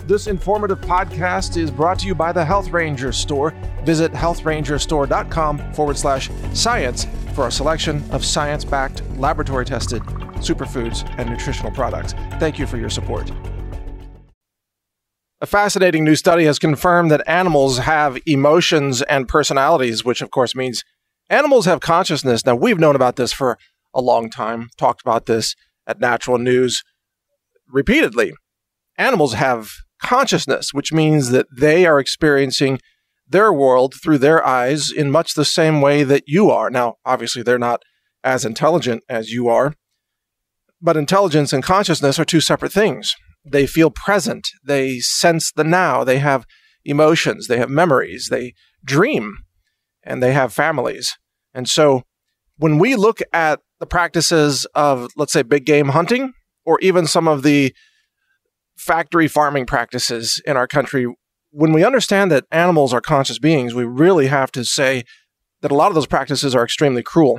This informative podcast is brought to you by the Health Ranger Store. Visit healthrangerstore.com/science for a selection of science-backed, laboratory-tested superfoods and nutritional products. Thank you for your support. A fascinating new study has confirmed that animals have emotions and personalities, which of course means animals have consciousness. Now, we've known about this for a long time, talked about this at Natural News repeatedly. Animals have consciousness, which means that they are experiencing their world through their eyes in much the same way that you are. Now, obviously, they're not as intelligent as you are, but intelligence and consciousness are two separate things. They feel present. They sense the now. They have emotions. They have memories. They dream, and they have families. And so when we look at the practices of, let's say, big game hunting, or even some of the factory farming practices in our country, when we understand that animals are conscious beings, we really have to say that a lot of those practices are extremely cruel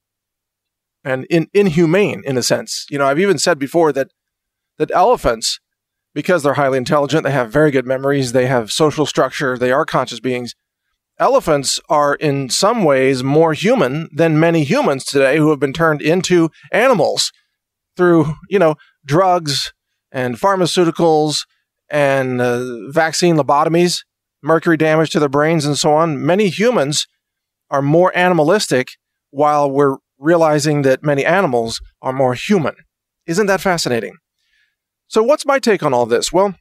and inhumane in a sense. You know, I've even said before that elephants, because they're highly intelligent, they have very good memories, they have social structure, they are conscious beings. Elephants are in some ways more human than many humans today who have been turned into animals through, drugs and pharmaceuticals and vaccine lobotomies, mercury damage to their brains, and so on. Many humans are more animalistic while we're realizing that many animals are more human. Isn't that fascinating? So what's my take on all this? Well,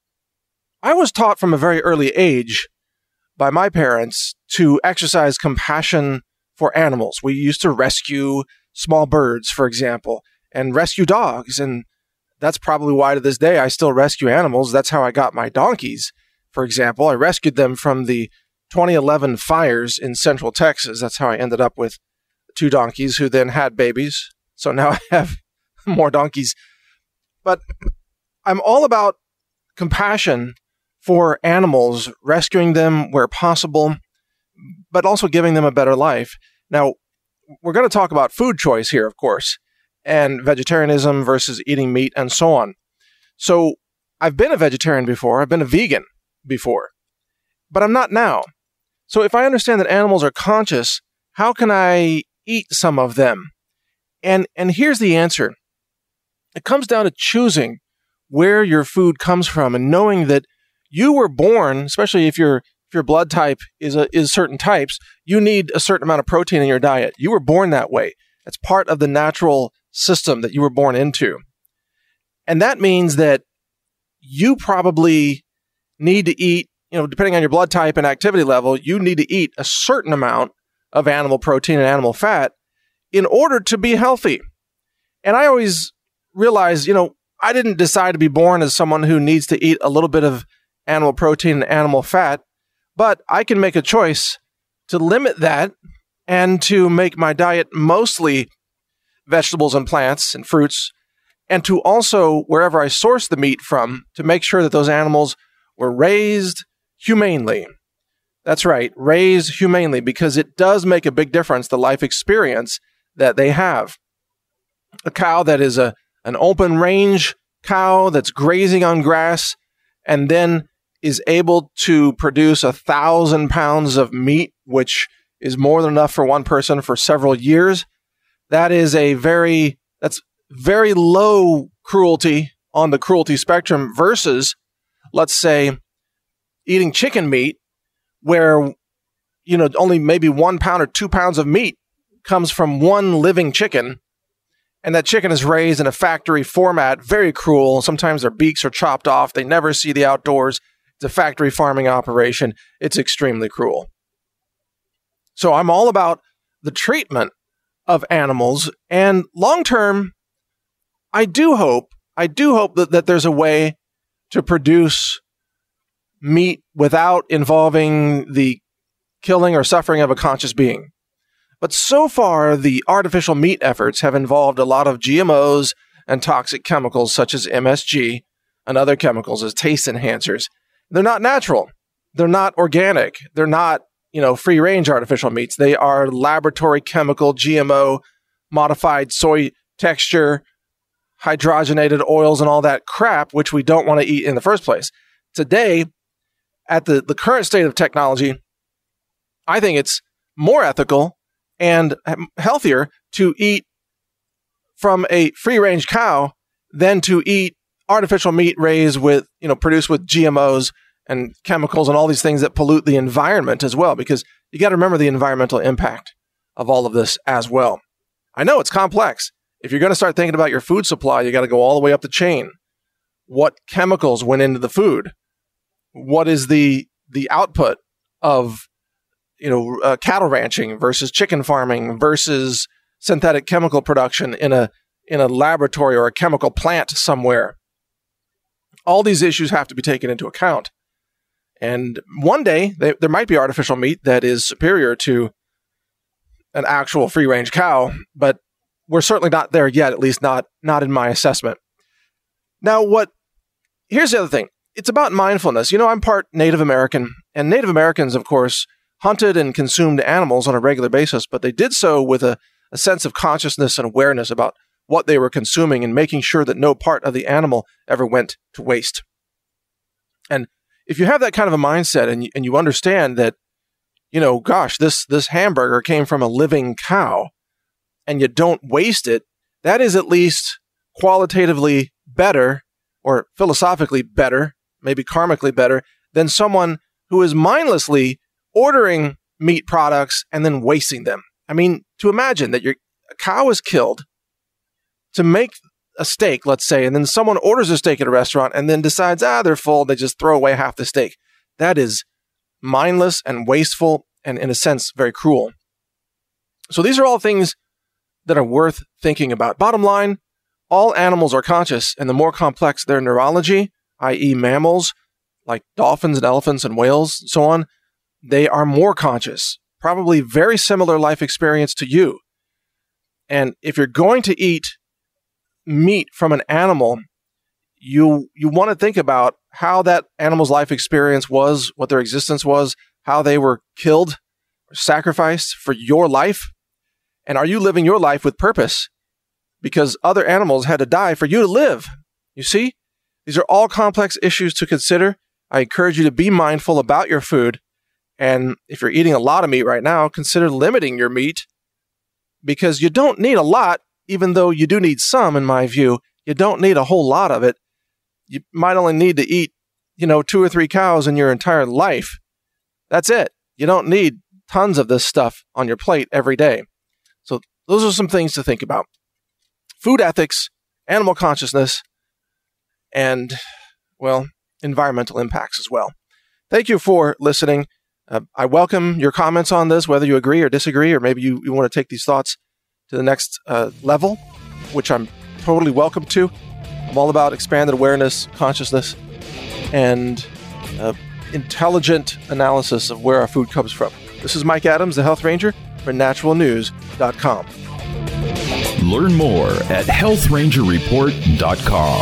I was taught from a very early age by my parents to exercise compassion for animals. We used to rescue small birds, for example, and rescue dogs, and that's probably why to this day I still rescue animals. That's how I got my donkeys, for example. I rescued them from the 2011 fires in Central Texas. That's how I ended up with 2 donkeys who then had babies. So now I have more donkeys. But I'm all about compassion for animals, rescuing them where possible, but also giving them a better life. Now, we're going to talk about food choice here, of course, and vegetarianism versus eating meat and so on. So I've been a vegetarian before. I've been a vegan before, but I'm not now. So if I understand that animals are conscious, how can I eat some of them? And here's the answer. It comes down to choosing where your food comes from and knowing that you were born, especially if your blood type is certain types, you need a certain amount of protein in your diet. You were born that way. It's part of the natural system that you were born into. And that means that you probably need to eat, depending on your blood type and activity level, you need to eat a certain amount of animal protein and animal fat in order to be healthy. And I always realize, I didn't decide to be born as someone who needs to eat a little bit of animal protein and animal fat, but I can make a choice to limit that and to make my diet mostly vegetables and plants and fruits, and to also, wherever I source the meat from, to make sure that those animals were raised humanely. That's right, raised humanely, because it does make a big difference, the life experience that they have. A cow that is an open range cow that's grazing on grass and then is able to produce 1,000 pounds of meat, which is more than enough for one person for several years. That's very low cruelty on the cruelty spectrum versus, let's say, eating chicken meat where, only maybe 1 pound or 2 pounds of meat comes from one living chicken. And that chicken is raised in a factory format, very cruel. Sometimes their beaks are chopped off. They never see the outdoors. It's a factory farming operation. It's extremely cruel. So I'm all about the treatment of animals. And long term, I do hope that there's a way to produce meat without involving the killing or suffering of a conscious being. But so far, the artificial meat efforts have involved a lot of GMOs and toxic chemicals such as MSG and other chemicals as taste enhancers. They're not natural. They're not organic. They're not, free-range artificial meats. They are laboratory chemical, GMO, modified soy texture, hydrogenated oils, and all that crap, which we don't want to eat in the first place. Today, at the current state of technology, I think it's more ethical and healthier to eat from a free-range cow than to eat artificial meat raised with, produced with GMOs and chemicals and all these things that pollute the environment as well, because you got to remember the environmental impact of all of this as well. I know it's complex. If you're going to start thinking about your food supply, you got to go all the way up the chain. What chemicals went into the food? What is the output of cattle ranching versus chicken farming versus synthetic chemical production in a laboratory or a chemical plant somewhere? All these issues have to be taken into account. And one day, there might be artificial meat that is superior to an actual free-range cow, but we're certainly not there yet, at least not in my assessment. Now, here's the other thing. It's about mindfulness. I'm part Native American, and Native Americans, of course, hunted and consumed animals on a regular basis, but they did so with a sense of consciousness and awareness about what they were consuming and making sure that no part of the animal ever went to waste. And if you have that kind of a mindset and you understand that, this hamburger came from a living cow and you don't waste it, that is at least qualitatively better or philosophically better, maybe karmically better, than someone who is mindlessly ordering meat products and then wasting them. I mean, to imagine that a cow is killed to make a steak, let's say, and then someone orders a steak at a restaurant and then decides, they're full, they just throw away half the steak. That is mindless and wasteful and, in a sense, very cruel. So these are all things that are worth thinking about. Bottom line, all animals are conscious, and the more complex their neurology, i.e. mammals, like dolphins and elephants and whales, and so on, they are more conscious, probably very similar life experience to you. And if you're going to eat meat from an animal, you want to think about how that animal's life experience was, what their existence was, how they were killed or sacrificed for your life. And are you living your life with purpose? Because other animals had to die for you to live. You see, these are all complex issues to consider. I encourage you to be mindful about your food. And if you're eating a lot of meat right now, consider limiting your meat, because you don't need a lot, even though you do need some, in my view. You don't need a whole lot of it. You might only need to eat, 2 or 3 cows in your entire life. That's it. You don't need tons of this stuff on your plate every day. So those are some things to think about. Food ethics, animal consciousness, and, environmental impacts as well. Thank you for listening. I welcome your comments on this, whether you agree or disagree, or maybe you want to take these thoughts to the next level, which I'm totally welcome to. I'm all about expanded awareness, consciousness, and intelligent analysis of where our food comes from. This is Mike Adams, the Health Ranger, for naturalnews.com. Learn more at healthrangerreport.com.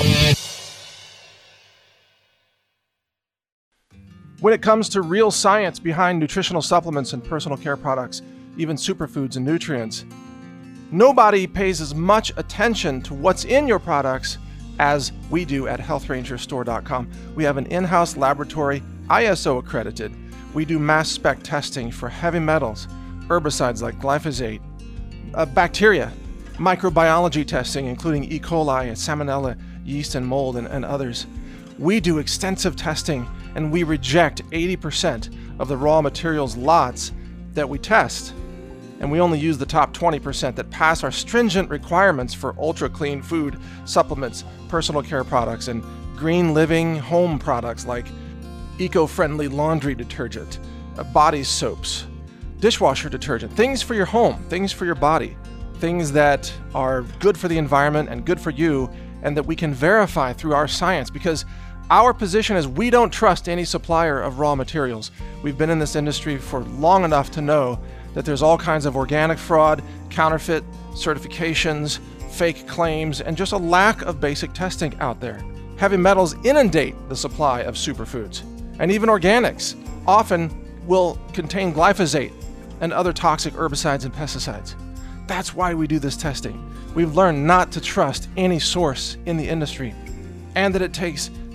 When it comes to real science behind nutritional supplements and personal care products, even superfoods and nutrients, nobody pays as much attention to what's in your products as we do at healthrangerstore.com. We have an in-house laboratory, ISO accredited. We do mass spec testing for heavy metals, herbicides like glyphosate, bacteria, microbiology testing, including E. coli, salmonella, yeast, and mold, and others. We do extensive testing, and we reject 80% of the raw materials lots that we test. And we only use the top 20% that pass our stringent requirements for ultra-clean food, supplements, personal care products, and green living home products like eco-friendly laundry detergent, body soaps, dishwasher detergent, things for your home, things for your body, things that are good for the environment and good for you, and that we can verify through our science, because our position is we don't trust any supplier of raw materials. We've been in this industry for long enough to know that there's all kinds of organic fraud, counterfeit certifications, fake claims, and just a lack of basic testing out there. Heavy metals inundate the supply of superfoods, and even organics often will contain glyphosate and other toxic herbicides and pesticides. That's why we do this testing. We've learned not to trust any source in the industry, and that it takes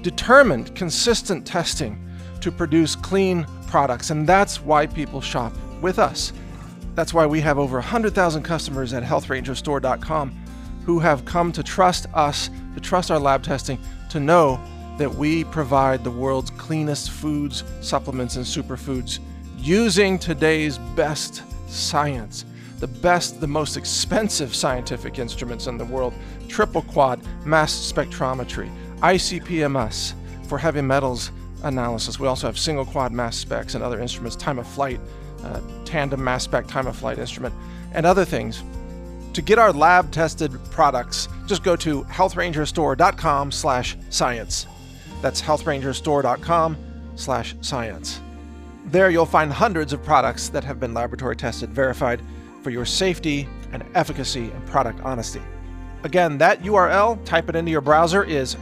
determined, consistent testing to produce clean products. And that's why people shop with us. That's why we have over 100,000 customers at healthrangerstore.com who have come to trust us, to trust our lab testing, to know that we provide the world's cleanest foods, supplements, and superfoods using today's best science. The best, the most expensive scientific instruments in the world, triple quad mass spectrometry, ICP-MS for heavy metals analysis. We also have single quad mass specs and other instruments, time of flight, tandem mass spec time of flight instrument, and other things. To get our lab tested products, just go to healthrangerstore.com/science. That's healthrangerstore.com/science. There you'll find hundreds of products that have been laboratory tested, verified for your safety and efficacy and product honesty. Again, that URL, type it into your browser, is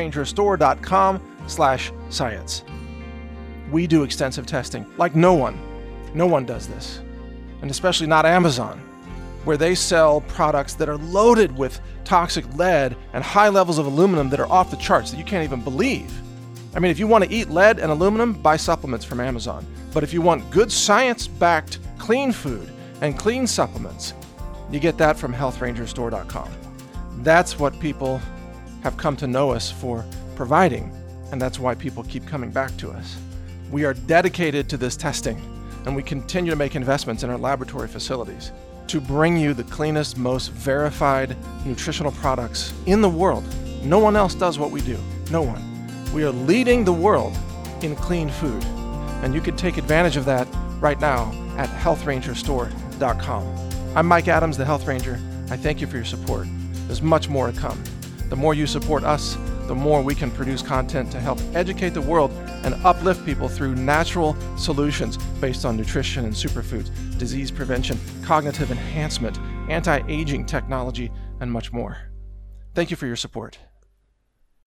healthrangerstore.com/science. We do extensive testing like no one. No one does this. And especially not Amazon, where they sell products that are loaded with toxic lead and high levels of aluminum that are off the charts that you can't even believe. I mean, if you want to eat lead and aluminum, buy supplements from Amazon. But if you want good science-backed clean food and clean supplements, you get that from healthrangerstore.com. That's what people have come to know us for providing, and that's why people keep coming back to us. We are dedicated to this testing, and we continue to make investments in our laboratory facilities to bring you the cleanest, most verified nutritional products in the world. No one else does what we do. No one. We are leading the world in clean food, and you can take advantage of that right now at healthrangerstore.com. I'm Mike Adams, the Health Ranger. I thank you for your support. There's much more to come. The more you support us, the more we can produce content to help educate the world and uplift people through natural solutions based on nutrition and superfoods, disease prevention, cognitive enhancement, anti-aging technology, and much more. Thank you for your support.